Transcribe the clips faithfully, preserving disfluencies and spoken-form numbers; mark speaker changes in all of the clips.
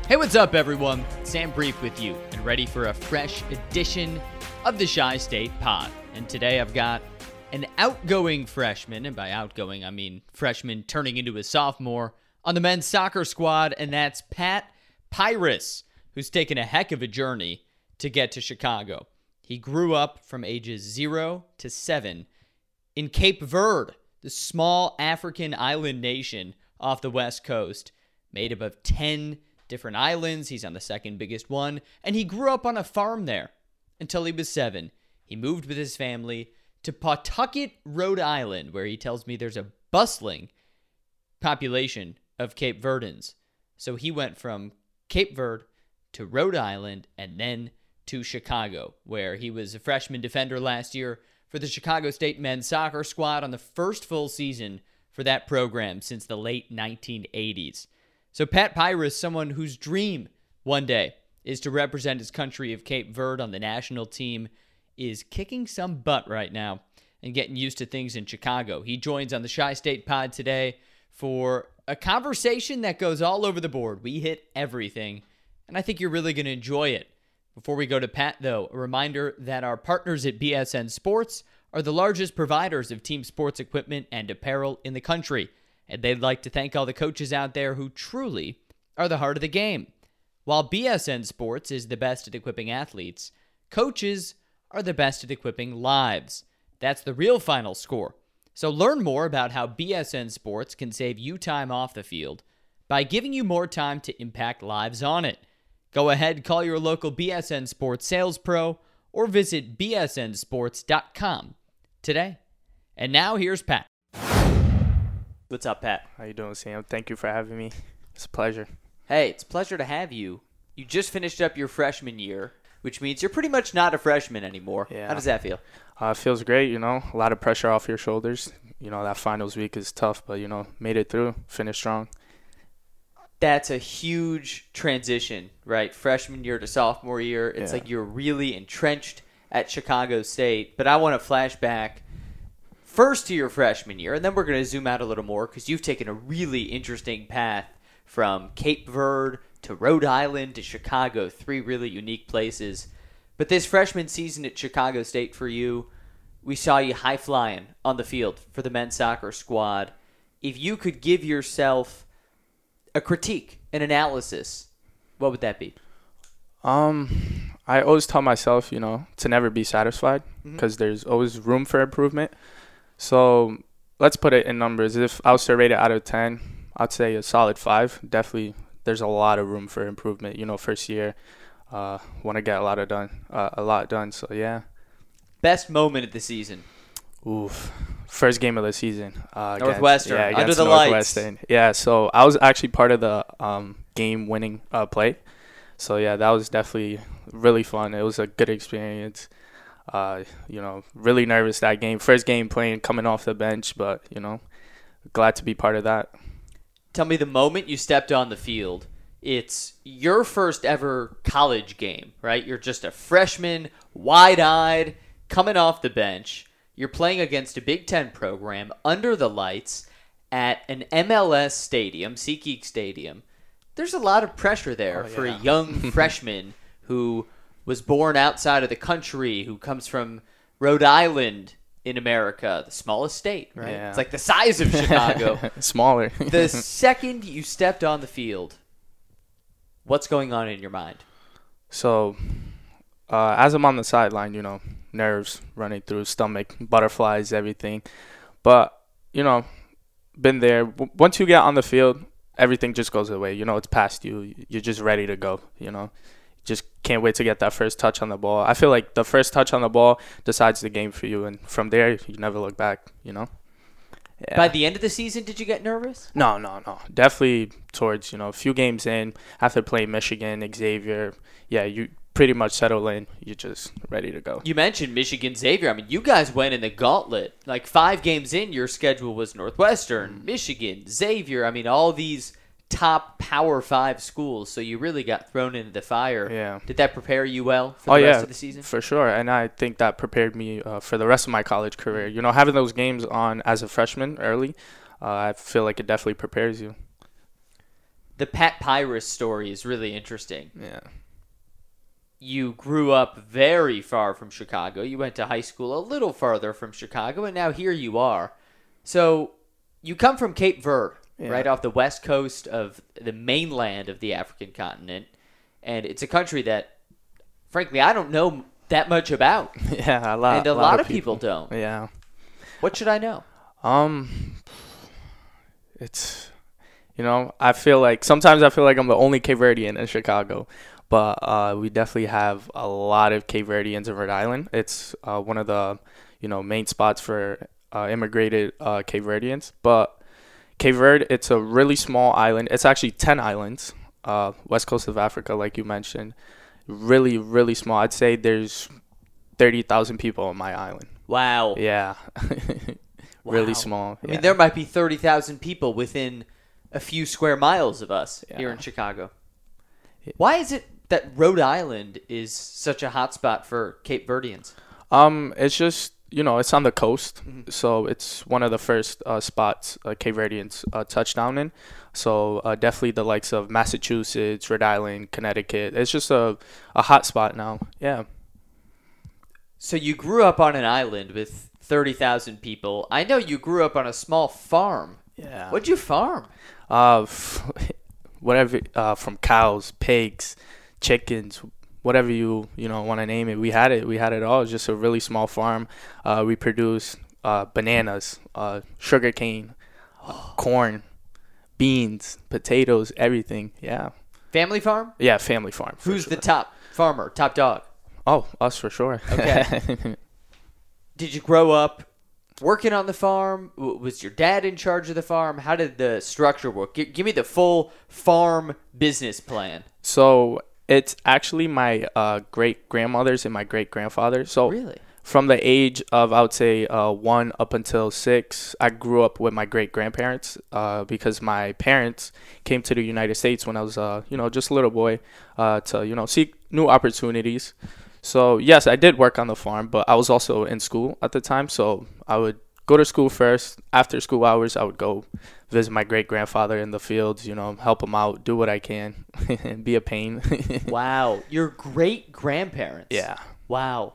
Speaker 1: Hey, what's up, everyone? Sam Brief with you, and ready for a fresh edition of the Chi State Pod. And today I've got an outgoing freshman, and by outgoing I mean freshman turning into a sophomore, on the men's soccer squad, and that's Pat Pyrus, who's taken a heck of a journey to get to Chicago. He grew up from ages zero to seven in Cape Verde, the small African island nation off the west coast, made up of ten different islands. He's on the second biggest one, and he grew up on a farm there until he was seven. He moved with his family to Pawtucket, Rhode Island, where he tells me there's a bustling population of Cape Verdans. So he went from Cape Verde to Rhode Island and then to Chicago, where he was a freshman defender last year for the Chicago State men's soccer squad on the first full season for that program since the late nineteen eighties. So Pat Pyrus, someone whose dream one day is to represent his country of Cape Verde on the national team, is kicking some butt right now and getting used to things in Chicago. He joins on the Chi State Pod today for a conversation that goes all over the board. We hit everything, and I think you're really going to enjoy it. Before we go to Pat, though, a reminder that our partners at B S N Sports are the largest providers of team sports equipment and apparel in the country, and they'd like to thank all the coaches out there who truly are the heart of the game. While B S N Sports is the best at equipping athletes, coaches are the best at equipping lives. That's the real final score. So learn more about how B S N Sports can save you time off the field by giving you more time to impact lives on it. Go ahead, call your local B S N Sports sales pro or visit b s n sports dot com today. And now here's Pat. What's up, Pat?
Speaker 2: How you doing, Sam? Thank you for having me. It's a pleasure.
Speaker 1: Hey, it's a pleasure to have you. You just finished up your freshman year, which means you're pretty much not a freshman anymore.
Speaker 2: Yeah.
Speaker 1: How does that feel?
Speaker 2: Uh, it feels great, you know. A lot of pressure off your shoulders. You know, that finals week is tough, but, you know, made it through, finished strong.
Speaker 1: That's a huge transition, right? Freshman year to sophomore year. It's
Speaker 2: Yeah.
Speaker 1: like you're really entrenched at Chicago State. But I want to flash back first to your freshman year, and then we're going to zoom out a little more because you've taken a really interesting path from Cape Verde to Rhode Island to Chicago, three really unique places. But this freshman season at Chicago State for you, we saw you high flying on the field for the men's soccer squad. If you could give yourself a critique, an analysis, what would that be?
Speaker 2: Um, I always tell myself, you know, to never be satisfied because mm-hmm. there's always room for improvement. So let's put it in numbers. If I was to rate it out of ten, I'd say a solid five. Definitely, there's a lot of room for improvement. You know, first year, uh, want to get a lot of done, uh, a lot done. So yeah.
Speaker 1: Best moment of the season.
Speaker 2: Oof. First game of the season. Uh,
Speaker 1: Northwestern,
Speaker 2: against, yeah,
Speaker 1: under the
Speaker 2: Northwestern.
Speaker 1: lights.
Speaker 2: Yeah, so I was actually part of the um, game-winning uh, play. So, yeah, that was definitely really fun. It was a good experience. Uh, you know, really nervous that game. First game playing, coming off the bench, but, you know, glad to be part of that.
Speaker 1: Tell me the moment you stepped on the field. It's your first ever college game, right? You're just a freshman, wide-eyed, coming off the bench. You're playing against a Big Ten program under the lights at an M L S stadium, SeatGeek Stadium. There's a lot of pressure there
Speaker 2: oh,
Speaker 1: for
Speaker 2: yeah.
Speaker 1: a young freshman who was born outside of the country, who comes from Rhode Island in America, the smallest state, right?
Speaker 2: Yeah.
Speaker 1: It's like the size of Chicago.
Speaker 2: Smaller.
Speaker 1: The second you stepped on the field, what's going on in your mind?
Speaker 2: So, uh, as I'm on the sideline, you know, nerves running through stomach, butterflies, everything. But, you know, been there. W- once you get on the field, everything just goes away. You know, it's past you. You're just ready to go, you know. Just can't wait to get that first touch on the ball. I feel like the first touch on the ball decides the game for you. And from there, you never look back, you know. Yeah.
Speaker 1: By the end of the season, did you get nervous?
Speaker 2: No, no, no. Definitely towards, you know, a few games in, after playing Michigan, Xavier, yeah, you pretty much settle in. You're just ready to go.
Speaker 1: You mentioned Michigan, Xavier. I mean, you guys went in the gauntlet. Like five games in, your schedule was Northwestern, mm. Michigan, Xavier. I mean, all these top Power Five schools. So you really got thrown into the fire.
Speaker 2: Yeah.
Speaker 1: Did that prepare you well for
Speaker 2: oh,
Speaker 1: the rest
Speaker 2: yeah,
Speaker 1: of the season?
Speaker 2: For sure. And I think that prepared me uh, for the rest of my college career. You know, having those games on as a freshman early, uh, I feel like it definitely prepares you.
Speaker 1: the Pat Pyrus story is really interesting.
Speaker 2: Yeah.
Speaker 1: You grew up very far from Chicago. You went to high school a little farther from Chicago, and now here you are. So you come from Cape Verde,
Speaker 2: Yeah.
Speaker 1: right off the west coast of the mainland of the African continent. And it's a country that, frankly, I don't know that much about.
Speaker 2: Yeah, a lot.
Speaker 1: And a,
Speaker 2: a
Speaker 1: lot,
Speaker 2: lot
Speaker 1: of people, people don't.
Speaker 2: Yeah.
Speaker 1: What should I know?
Speaker 2: Um, it's, you know, I feel like sometimes I feel like I'm the only Cape Verdean in Chicago, but uh, we definitely have a lot of Cape Verdeans in Rhode Island. It's uh, one of the, you know, main spots for uh, immigrated uh, Cape Verdeans. But Cape Verde, it's a really small island. It's actually ten islands, uh, west coast of Africa, like you mentioned. Really, really small. I'd say there's thirty thousand people on my island.
Speaker 1: Wow.
Speaker 2: Yeah. Really
Speaker 1: Wow.
Speaker 2: small.
Speaker 1: I
Speaker 2: Yeah.
Speaker 1: mean, there might be thirty thousand people within a few square miles of us
Speaker 2: Yeah.
Speaker 1: here in Chicago. Why is it that Rhode Island is such a hotspot for Cape Verdeans?
Speaker 2: Um, it's just, you know, it's on the coast,
Speaker 1: Mhm.
Speaker 2: so it's one of the first uh, spots uh, Cape Verdeans uh, touch down in. So uh, definitely the likes of Massachusetts, Rhode Island, Connecticut. It's just a a hot spot now. Yeah.
Speaker 1: So you grew up on an island with thirty thousand people. I know you grew up on a small farm.
Speaker 2: Yeah.
Speaker 1: What'd you farm?
Speaker 2: Uh, f- whatever. Uh, from cows, pigs, chickens, whatever you you know want to name it. We had it. We had it all. It's just a really small farm. Uh, we produce uh bananas, uh, sugar cane, uh, corn, beans, potatoes, everything. Yeah.
Speaker 1: Family farm?
Speaker 2: Yeah, family farm. for
Speaker 1: Who's
Speaker 2: sure.
Speaker 1: the top farmer, top dog?
Speaker 2: Oh, us for sure.
Speaker 1: Okay. Did you grow up working on the farm? W- Was your dad in charge of the farm? How did the structure work? G- give me the full farm business plan.
Speaker 2: So it's actually my uh, great grandmothers and my great grandfather. So
Speaker 1: Really?
Speaker 2: from the age of, I would say, uh, one up until six, I grew up with my great grandparents uh, because my parents came to the United States when I was, uh, you know, just a little boy uh, to, you know, seek new opportunities. So, yes, I did work on the farm, but I was also in school at the time. So I would go to school first. After school hours, I would go visit my great grandfather in the fields, you know, help him out, do what I can, and be a pain.
Speaker 1: Wow. Your great grandparents.
Speaker 2: Yeah.
Speaker 1: Wow.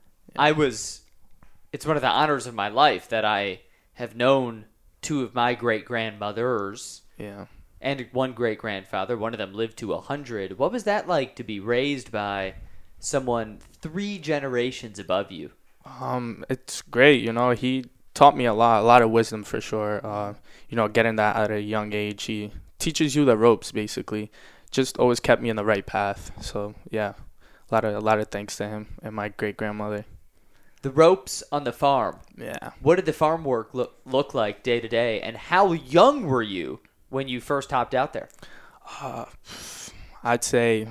Speaker 1: I was, it's one of the honors of my life that I have known two of my great grandmothers
Speaker 2: Yeah.
Speaker 1: and one great grandfather. One of them lived to a hundred. What was that like to be raised by someone three generations above you?
Speaker 2: Um, it's great. You know, he taught me a lot, a lot of wisdom for sure. Uh, you know, getting that at a young age, he teaches you the ropes basically. Just always kept me in the right path. So yeah, a lot of a lot of thanks to him and my great grandmother.
Speaker 1: The ropes on the farm.
Speaker 2: Yeah.
Speaker 1: What did the farm work look look like day to day, and how young were you when you first hopped out there?
Speaker 2: Uh, I'd say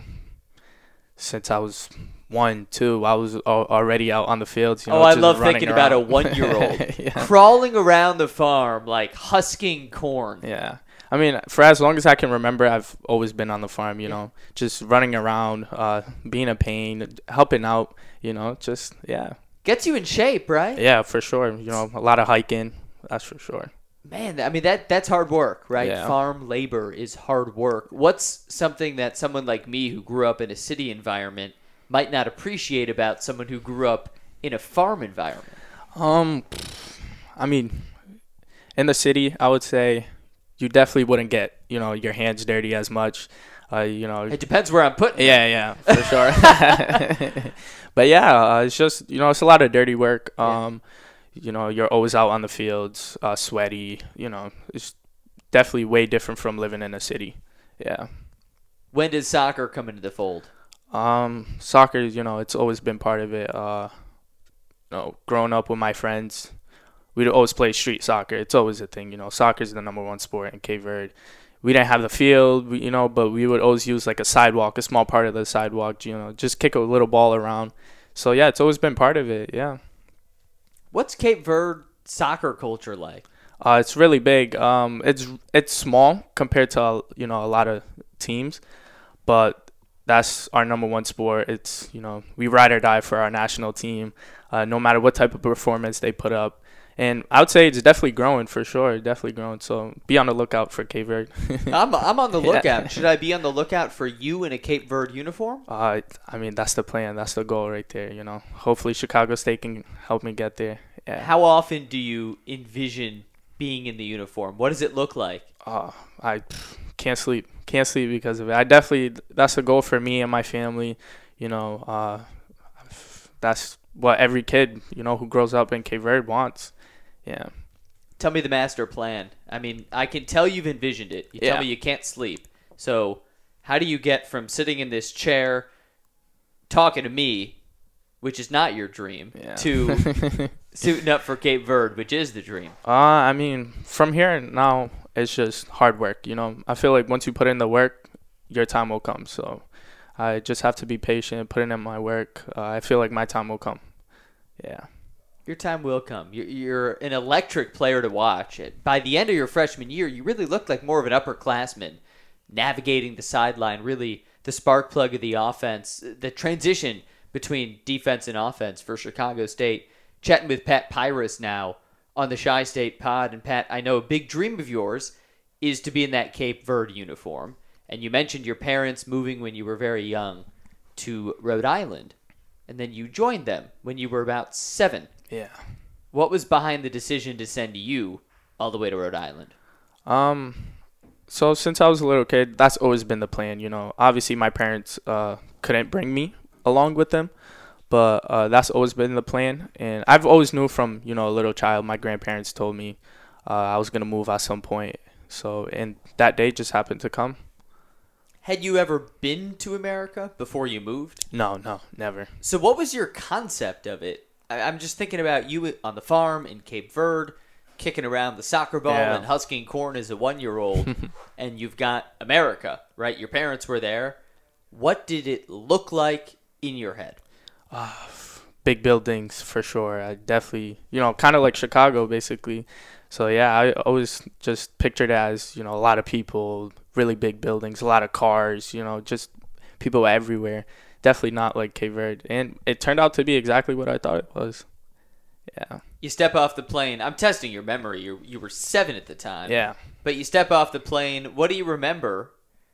Speaker 2: since I was one, two, I was al- already out on the fields. You know,
Speaker 1: Oh, I
Speaker 2: just
Speaker 1: love
Speaker 2: running
Speaker 1: thinking about a
Speaker 2: around.
Speaker 1: one-year-old
Speaker 2: Yeah.
Speaker 1: crawling around the farm like husking corn.
Speaker 2: Yeah. I mean, for as long as I can remember, I've always been on the farm, you know, just running around, uh, being a pain, helping out, you know, just, yeah.
Speaker 1: Gets you in shape, right?
Speaker 2: Yeah, for sure. You know, a lot of hiking, that's for sure.
Speaker 1: Man, I mean, that that's hard work, right?
Speaker 2: Yeah.
Speaker 1: Farm labor is hard work. What's something that someone like me who grew up in a city environment might not appreciate about someone who grew up in a farm environment?
Speaker 2: Um, I mean, in the city, I would say you definitely wouldn't get, you know, your hands dirty as much. Uh, you know,
Speaker 1: It depends where I'm putting it.
Speaker 2: yeah, yeah, for sure. But yeah, uh, it's just, you know, it's a lot of dirty work.
Speaker 1: Yeah.
Speaker 2: Um, you know, you're always out on the fields, uh, sweaty. You know, it's definitely way different from living in a city. Yeah.
Speaker 1: When does soccer come into the fold?
Speaker 2: Um, soccer, you know, it's always been part of it. Uh, you know, growing up with my friends, we'd always play street soccer. It's always a thing, you know. Soccer is the number one sport in Cape Verde. We didn't have the field, we- you know, but we would always use like a sidewalk, a small part of the sidewalk, you know, just kick a little ball around. So yeah, it's always been part of it. Yeah.
Speaker 1: What's Cape Verde soccer culture like?
Speaker 2: Uh, it's really big. Um, it's it's small compared to, you know, a lot of teams, but that's our number one sport. It's, you know, we ride or die for our national team, uh, no matter what type of performance they put up. And I would say it's definitely growing for sure. Definitely growing. So be on the lookout for Cape Verde.
Speaker 3: I'm I'm on the lookout.
Speaker 2: Yeah.
Speaker 3: Should I be on the lookout for you in a Cape Verde uniform?
Speaker 2: Uh, I mean, that's the plan. That's the goal right there. You know, hopefully Chicago State can help me get there. Yeah.
Speaker 3: How often do you envision being in the uniform? What does it look like?
Speaker 2: Uh, I can't sleep. Can't sleep because of it. I definitely, that's a goal for me and my family. You know, uh, that's what every kid, you know, who grows up in Cape Verde wants. Yeah.
Speaker 3: Tell me the master plan. I mean, I can tell you've envisioned it. You tell
Speaker 2: Yeah.
Speaker 3: me you can't sleep. So how do you get from sitting in this chair talking to me, which is not your dream,
Speaker 2: Yeah.
Speaker 3: to suiting up for Cape Verde, which is the dream?
Speaker 2: Uh, I mean, from here now, it's just hard work. You know, I feel like once you put in the work, your time will come. So I just have to be patient, put in my work. Uh, I feel like my time will come. Yeah.
Speaker 3: Your time will come. You're, you're an electric player to watch. By the end of your freshman year, you really looked like more of an upperclassman, navigating the sideline, really the spark plug of the offense, the transition between defense and offense for Chicago State. Chatting with Pat Pyrus now on the Chi State pod. And Pat, I know a big dream of yours is to be in that Cape Verde uniform. And you mentioned your parents moving when you were very young to Rhode Island. And then you joined them when you were about seven.
Speaker 2: Yeah.
Speaker 3: What was behind the decision to send you all the way to Rhode Island?
Speaker 2: Um, so since I was a little kid, that's always been the plan. You know, obviously my parents uh couldn't bring me along with them, but uh, that's always been the plan. And I've always knew from, you know, a little child, my grandparents told me uh, I was gonna move at some point. So and that day just happened to come.
Speaker 3: Had you ever been to America before you moved?
Speaker 2: No, no, never.
Speaker 3: So what was your concept of it? I- I'm just thinking about you on the farm in Cape Verde, kicking around the soccer ball
Speaker 2: Yeah.
Speaker 3: and husking corn as a one-year-old, and you've got America, right? Your parents were there. What did it look like in your head?
Speaker 2: Big buildings for sure. I definitely, you know, kind of like Chicago basically. So yeah, I always just pictured it as, you know, a lot of people, really big buildings, a lot of cars, you know, just people everywhere. Definitely not like Cape Verde. And it turned out to be exactly what I thought it was. Yeah.
Speaker 3: You step off the plane. I'm testing your memory. You you were seven at the time.
Speaker 2: Yeah.
Speaker 3: But you step off the plane. What do you remember?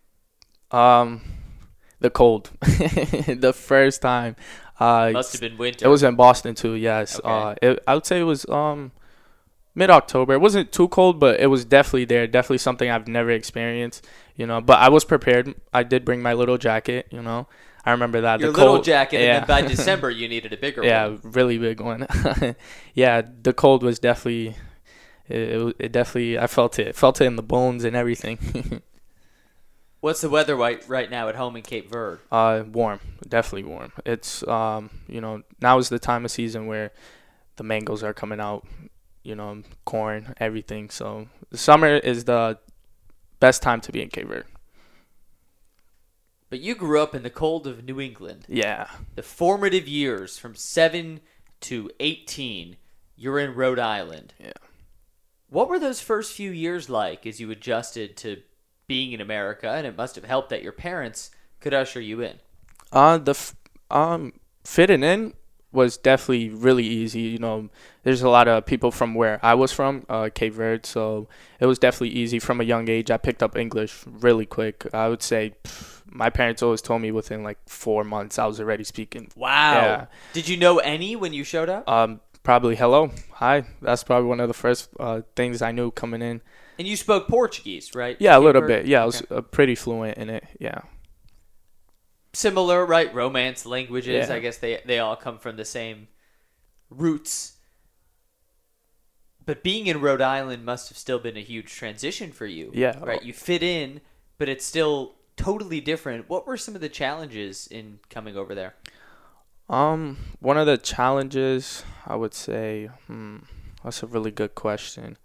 Speaker 2: Um, the cold. The first time. Uh,
Speaker 3: Must have been winter.
Speaker 2: It was in Boston too. Yes.
Speaker 3: Okay.
Speaker 2: Uh, it, I would say it was um mid October. It wasn't too cold, but it was definitely there. Definitely something I've never experienced. You know, but I was prepared. I did bring my little jacket. You know, I remember that.
Speaker 3: Your
Speaker 2: the
Speaker 3: little
Speaker 2: cold,
Speaker 3: jacket,
Speaker 2: yeah.
Speaker 3: and then by December you needed a bigger
Speaker 2: Yeah,
Speaker 3: one.
Speaker 2: really big one. Yeah, the cold was definitely. It, it, it definitely. I felt it. Felt it in the bones and everything.
Speaker 3: What's the weather right right now at home in Cape Verde?
Speaker 2: Uh, warm, definitely warm. It's um, you know, now is the time of season where the mangoes are coming out, you know, corn, everything. So the summer is the best time to be in Cape Verde.
Speaker 3: But you grew up in the cold of New England.
Speaker 2: Yeah,
Speaker 3: The formative years from seven to eighteen, you're in Rhode Island.
Speaker 2: yeah.
Speaker 3: What were those first few years like as you adjusted to being in America? And it must have helped that your parents could usher you in.
Speaker 2: Uh, the f- um fitting in was definitely really easy. You know, there's a lot of people from where I was from, uh, Cape Verde, so it was definitely easy from a young age. I picked up English really quick. I would say pff, my parents always told me within like four months I was already speaking.
Speaker 3: Wow.
Speaker 2: Yeah.
Speaker 3: Did you know any when you showed up?
Speaker 2: Um, probably hello, hi. That's probably one of the first uh, things I knew coming in.
Speaker 3: And you spoke Portuguese, right?
Speaker 2: Yeah, a
Speaker 3: Cape
Speaker 2: little
Speaker 3: Verde?
Speaker 2: bit. Yeah, I was
Speaker 3: Okay.
Speaker 2: uh, pretty fluent in it. Yeah.
Speaker 3: Similar, right? Romance languages.
Speaker 2: Yeah.
Speaker 3: I guess they they all come from the same roots. But being in Rhode Island must have still been a huge transition for you.
Speaker 2: Yeah.
Speaker 3: Right? You fit in, but it's still totally different. What were some of the challenges in coming over there?
Speaker 2: Um, one of the challenges I would say, hmm, that's a really good question.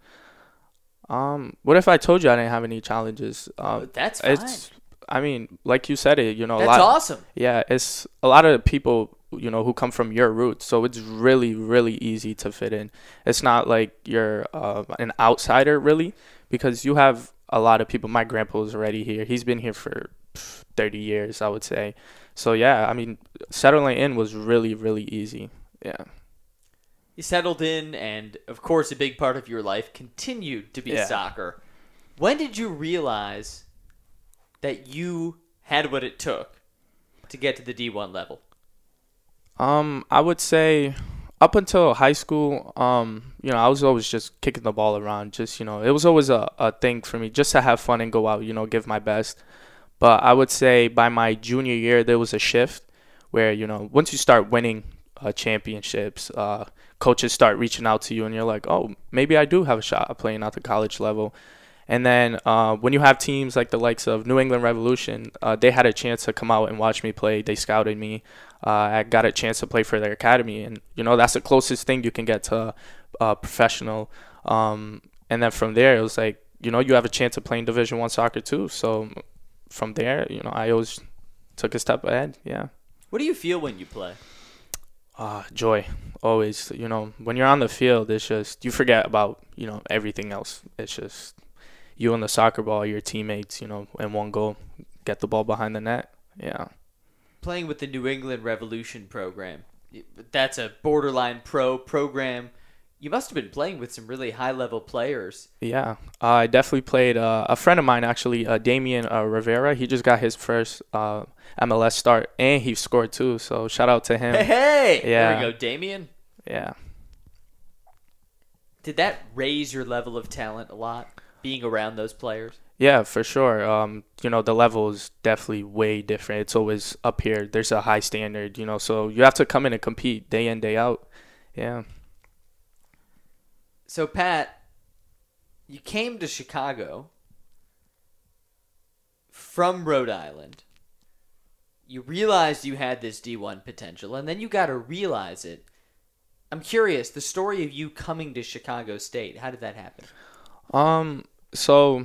Speaker 2: Um, what if I told you I didn't have any challenges? Um,
Speaker 3: That's fine.
Speaker 2: it's, I mean, like you said it, you know, a
Speaker 3: That's
Speaker 2: lot.
Speaker 3: awesome.
Speaker 2: Yeah, it's a lot of people, you know, who come from your roots, so it's really, really easy to fit in. It's not like you're uh, an outsider, really, because you have a lot of people. My grandpa was already here. He's been here for pff, thirty years, I would say. So, yeah, I mean, settling in was really, really easy. Yeah.
Speaker 3: You settled in, and of course, a big part of your life continued to be
Speaker 2: Yeah.
Speaker 3: soccer. When did you realize that you had what it took to get to the D one level?
Speaker 2: Um, I would say up until high school, um, you know, I was always just kicking the ball around. Just, you know, it was always a, a thing for me just to have fun and go out, you know, give my best. But I would say by my junior year, there was a shift where, you know, once you start winning uh, championships, uh, coaches start reaching out to you and you're like, oh, maybe I do have a shot at playing at the college level. And then uh, when you have teams like the likes of New England Revolution, uh, they had a chance to come out and watch me play. They scouted me. Uh, I got a chance to play for their academy. And, you know, that's the closest thing you can get to uh, professional. Um, and then from there, it was like, you know, you have a chance to play in Division One soccer too. So from there, you know, I always took a step ahead. Yeah.
Speaker 3: What do you feel when you play?
Speaker 2: Uh, joy, always. You know, when you're on the field, it's just, you forget about, you know, everything else. It's just you and the soccer ball, your teammates, you know, and one goal, get the ball behind the net. Yeah.
Speaker 3: Playing with the New England Revolution program, that's a borderline pro program. You must have been playing with some really high-level players.
Speaker 2: Yeah. Uh, I definitely played, uh, a friend of mine, actually, uh, Damian uh, Rivera. He just got his first uh, M L S start, and he scored too. So shout out to him.
Speaker 3: Hey, hey!
Speaker 2: Yeah.
Speaker 3: There we go, Damien.
Speaker 2: Yeah.
Speaker 3: Did that raise your level of talent a lot, being around those players?
Speaker 2: Yeah, for sure. Um, you know, the level is definitely way different. It's always up here. There's a high standard, you know, so you have to come in and compete day in, day out. Yeah.
Speaker 3: So, Pat, you came to Chicago from Rhode Island. You realized you had this D one potential, and then you got to realize it. I'm curious, the story of you coming to Chicago State, how did that happen?
Speaker 2: Um, so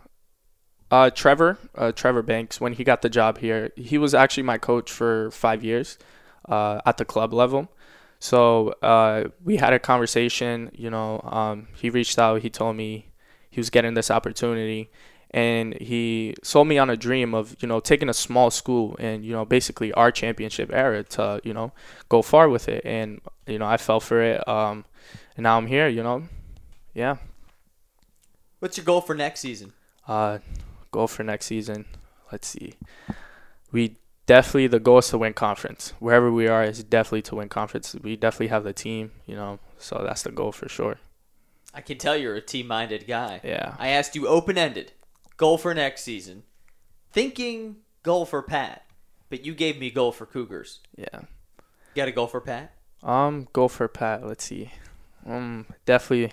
Speaker 2: uh Trevor, uh Trevor Banks, when he got the job here, he was actually my coach for five years uh at the club level. So uh we had a conversation, you know, um he reached out, he told me he was getting this opportunity, and he sold me on a dream of, you know, taking a small school and, you know, basically our championship era to, you know, go far with it. And, you know, I fell for it. Um and now I'm here, you know. Yeah.
Speaker 3: What's your goal for next season?
Speaker 2: Uh, goal for next season. Let's see. We definitely, the goal is to win conference. Wherever we are, is definitely to win conference. We definitely have the team, you know, so that's the goal for sure.
Speaker 3: I can tell you're a team-minded guy.
Speaker 2: Yeah.
Speaker 3: I asked you open-ended, goal for next season, thinking goal for Pat, but you gave me goal for Cougars.
Speaker 2: Yeah.
Speaker 3: Got a goal for Pat?
Speaker 2: Um, goal for Pat. Let's see. Um, definitely.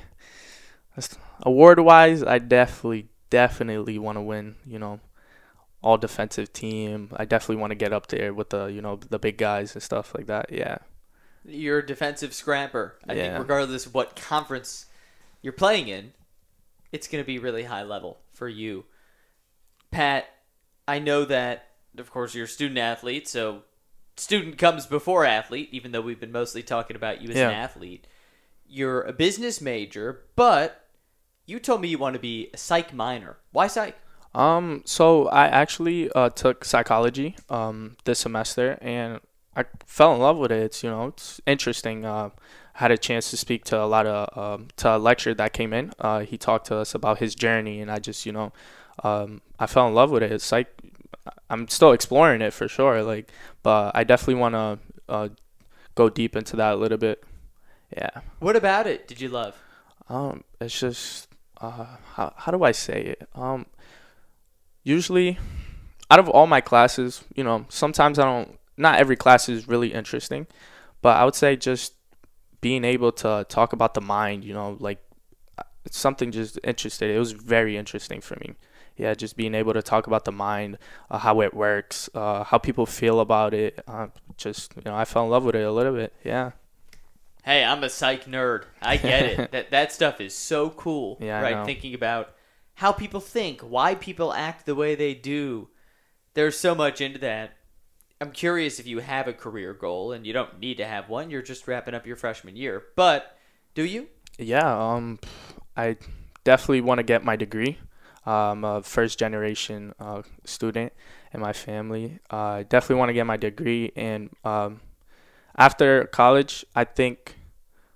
Speaker 2: Award-wise, I definitely, definitely want to win, you know, all defensive team. I definitely want to get up there with the, you know, the big guys and stuff like that. Yeah.
Speaker 3: You're a defensive scrapper. I
Speaker 2: Yeah.
Speaker 3: think regardless of what conference you're playing in, it's going to be really high level for you. Pat, I know that, of course, you're a student athlete, so student comes before athlete, even though we've been mostly talking about you as
Speaker 2: Yeah.
Speaker 3: an athlete. You're a business major, but you told me you want to be a psych minor. Why psych?
Speaker 2: Um, so I actually uh, took psychology um, this semester, and I fell in love with it. It's, you know, it's interesting. Uh, had a chance to speak to a lot of um, to a lecturer that came in. Uh, he talked to us about his journey, and I just, you know, um, I fell in love with it. It's like I'm still exploring it for sure. Like, but I definitely want to uh, go deep into that a little bit. Yeah.
Speaker 3: What about it did you love?
Speaker 2: Um, it's just uh, how how do I say it? Um, usually, out of all my classes, you know, sometimes I don't. Not every class is really interesting, but I would say just being able to talk about the mind, you know, like it's something just interesting. It was very interesting for me. Yeah, just being able to talk about the mind, uh, how it works, uh, how people feel about it. Uh, just, you know, I fell in love with it a little bit. Yeah.
Speaker 3: Hey, I'm a psych nerd. I get it. that that stuff is so cool.
Speaker 2: Yeah, I
Speaker 3: right?
Speaker 2: know.
Speaker 3: Thinking about how people think, why people act the way they do. There's so much into that. I'm curious if you have a career goal, and you don't need to have one. You're just wrapping up your freshman year. But do you?
Speaker 2: Yeah, um, I definitely want to get my degree. I'm a first generation uh, student in my family. Uh, I definitely want to get my degree, and um, after college, I think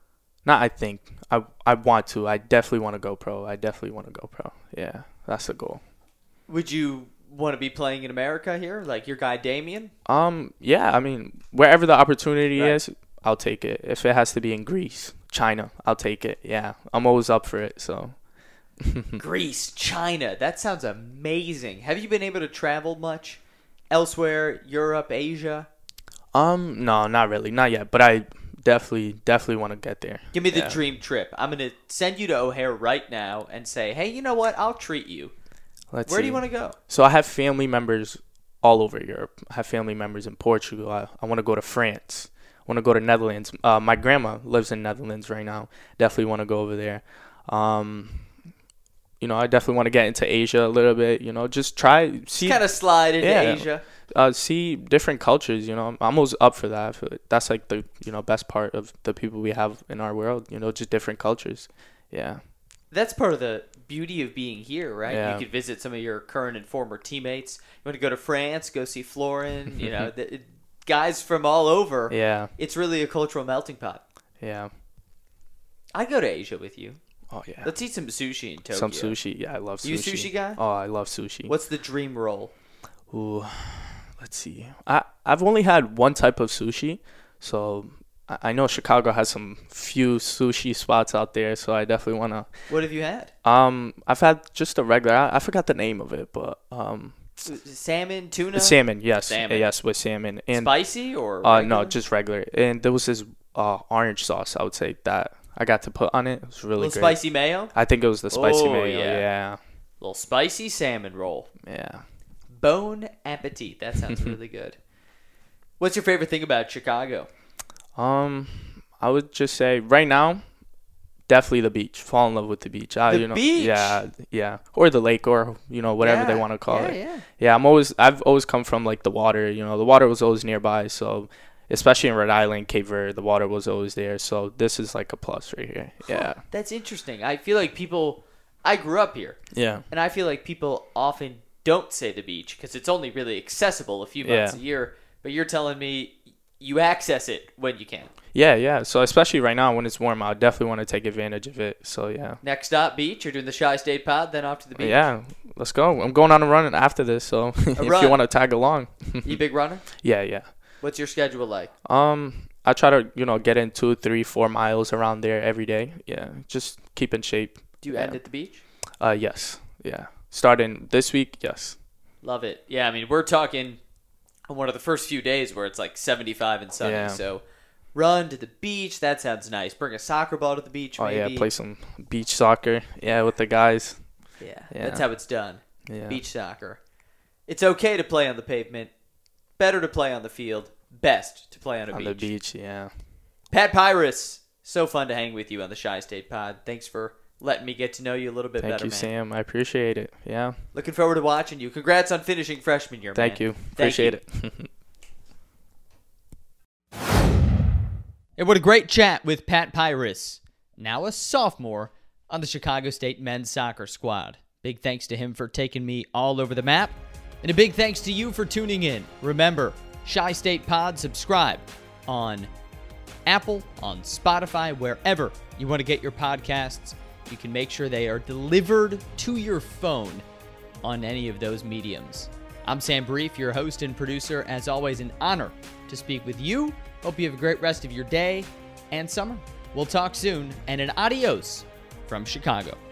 Speaker 2: Not I think. I I want to. I definitely want to go pro. I definitely want to go pro. Yeah, that's the goal.
Speaker 3: Would you want to be playing in America here, like your guy Damian?
Speaker 2: Um, yeah. I mean, wherever the opportunity
Speaker 3: Right.
Speaker 2: is, I'll take it. If it has to be in Greece, China, I'll take it. Yeah, I'm always up for it. So.
Speaker 3: Greece, China. That sounds amazing. Have you been able to travel much elsewhere, Europe, Asia?
Speaker 2: Um, no, not really, not yet. But I definitely, definitely want to get there.
Speaker 3: Give me the
Speaker 2: Yeah.
Speaker 3: dream trip. I'm going to send you to O'Hare right now and say, hey, you know what? I'll treat you.
Speaker 2: Let's
Speaker 3: Where
Speaker 2: see.
Speaker 3: do you want to go?
Speaker 2: So I have family members all over Europe. I have family members in Portugal. I, I want to go to France. I want to go to Netherlands. Uh, my grandma lives in Netherlands right now. Definitely want to go over there. Um, you know, I definitely want to get into Asia a little bit. You know, just try see
Speaker 3: Kind of slide into
Speaker 2: Yeah.
Speaker 3: Asia.
Speaker 2: uh, see different cultures. You know, I'm always up for that. I feel like that's like the you know best part of the people we have in our world. You know, just different cultures. Yeah.
Speaker 3: That's part of the beauty of being here, right?
Speaker 2: Yeah.
Speaker 3: You could visit some of your current and former teammates. You want to go to France, go see Florin, you know, the, guys from all over.
Speaker 2: Yeah.
Speaker 3: It's really a cultural melting pot.
Speaker 2: Yeah.
Speaker 3: I'd go to Asia with you.
Speaker 2: Oh yeah.
Speaker 3: Let's eat some sushi in Tokyo.
Speaker 2: Some sushi. Yeah, I love sushi.
Speaker 3: You a sushi guy?
Speaker 2: Oh, I love sushi.
Speaker 3: What's the dream roll?
Speaker 2: Ooh, let's see. I I've only had one type of sushi, so I, I know Chicago has some few sushi spots out there. So I definitely wanna.
Speaker 3: What have you had?
Speaker 2: Um, I've had just a regular. I, I forgot the name of it, but um,
Speaker 3: Salmon, tuna?
Speaker 2: salmon. Yes,
Speaker 3: Salmon.
Speaker 2: yes, with salmon and
Speaker 3: Spicy or
Speaker 2: uh
Speaker 3: regular?
Speaker 2: no, just regular. And there was this uh orange sauce. I would say that I got to put on it. It was
Speaker 3: A
Speaker 2: really
Speaker 3: little
Speaker 2: great.
Speaker 3: spicy mayo?
Speaker 2: I think it was the spicy
Speaker 3: Oh,
Speaker 2: mayo.
Speaker 3: yeah.
Speaker 2: Yeah,
Speaker 3: Little spicy salmon roll.
Speaker 2: yeah.
Speaker 3: Bon appetit. That sounds really good. What's your favorite thing about Chicago?
Speaker 2: Um, I would just say right now, definitely the beach. Fall in love with the beach. I,
Speaker 3: The
Speaker 2: you know,
Speaker 3: beach?
Speaker 2: Yeah, yeah, or the lake, or you know, whatever they
Speaker 3: Yeah,
Speaker 2: want to call
Speaker 3: yeah,
Speaker 2: it.
Speaker 3: Yeah,
Speaker 2: Yeah, I'm always. I've always come from like the water. You know, the water was always nearby. So, especially in Rhode Island, Cape Verde, the water was always there. So this is like a plus right here. Yeah,
Speaker 3: That's interesting. I feel like people. I grew up here,
Speaker 2: yeah,
Speaker 3: and I feel like people often don't say the beach because it's only really accessible a few months
Speaker 2: Yeah.
Speaker 3: a year. But you're telling me you access it when you can.
Speaker 2: yeah, yeah. So especially right now when it's warm, I definitely want to take advantage of it. So yeah,
Speaker 3: Next stop, beach. You're doing the Shy State Pod, then off to the beach.
Speaker 2: yeah. Let's go. I'm going on a run after this. So if
Speaker 3: run.
Speaker 2: you want to tag along,
Speaker 3: You a big runner?
Speaker 2: yeah, yeah.
Speaker 3: What's your schedule like?
Speaker 2: Um, I try to, you know, get in two, three, four miles around there every day. Yeah, just keep in shape.
Speaker 3: Do you
Speaker 2: Yeah.
Speaker 3: end at the beach?
Speaker 2: Uh, yes, yeah. Starting this week, yes.
Speaker 3: Love it. Yeah, I mean, we're talking on one of the first few days where it's like seventy-five and sunny.
Speaker 2: Yeah.
Speaker 3: So run to the beach. That sounds nice. Bring a soccer ball to the beach,
Speaker 2: Oh
Speaker 3: maybe.
Speaker 2: yeah, play some beach soccer. Yeah, with the guys.
Speaker 3: Yeah,
Speaker 2: Yeah.
Speaker 3: that's how it's done.
Speaker 2: Yeah.
Speaker 3: Beach soccer. It's okay to play on the pavement. Better to play on the field. Best to play on a
Speaker 2: On
Speaker 3: beach.
Speaker 2: the beach, yeah.
Speaker 3: Pat Pyrus, so fun to hang with you on the Shy State Pod. Thanks for letting me get to know you a little bit
Speaker 2: Thank
Speaker 3: better,
Speaker 2: you,
Speaker 3: man.
Speaker 2: Sam. I appreciate it. Yeah.
Speaker 3: Looking forward to watching you. Congrats on finishing freshman year,
Speaker 2: Thank
Speaker 3: man.
Speaker 2: you.
Speaker 3: Thank
Speaker 2: Appreciate
Speaker 3: you.
Speaker 2: it.
Speaker 1: And what a great chat with Pat Pyrus, now a sophomore on the Chicago State men's soccer squad. Big thanks to him for taking me all over the map. And a big thanks to you for tuning in. Remember, Shy State Pod, subscribe on Apple, on Spotify, wherever you want to get your podcasts. You can make sure they are delivered to your phone on any of those mediums. I'm Sam Brief, your host and producer. As always, an honor to speak with you. Hope you have a great rest of your day and summer. We'll talk soon, and an adios from Chicago.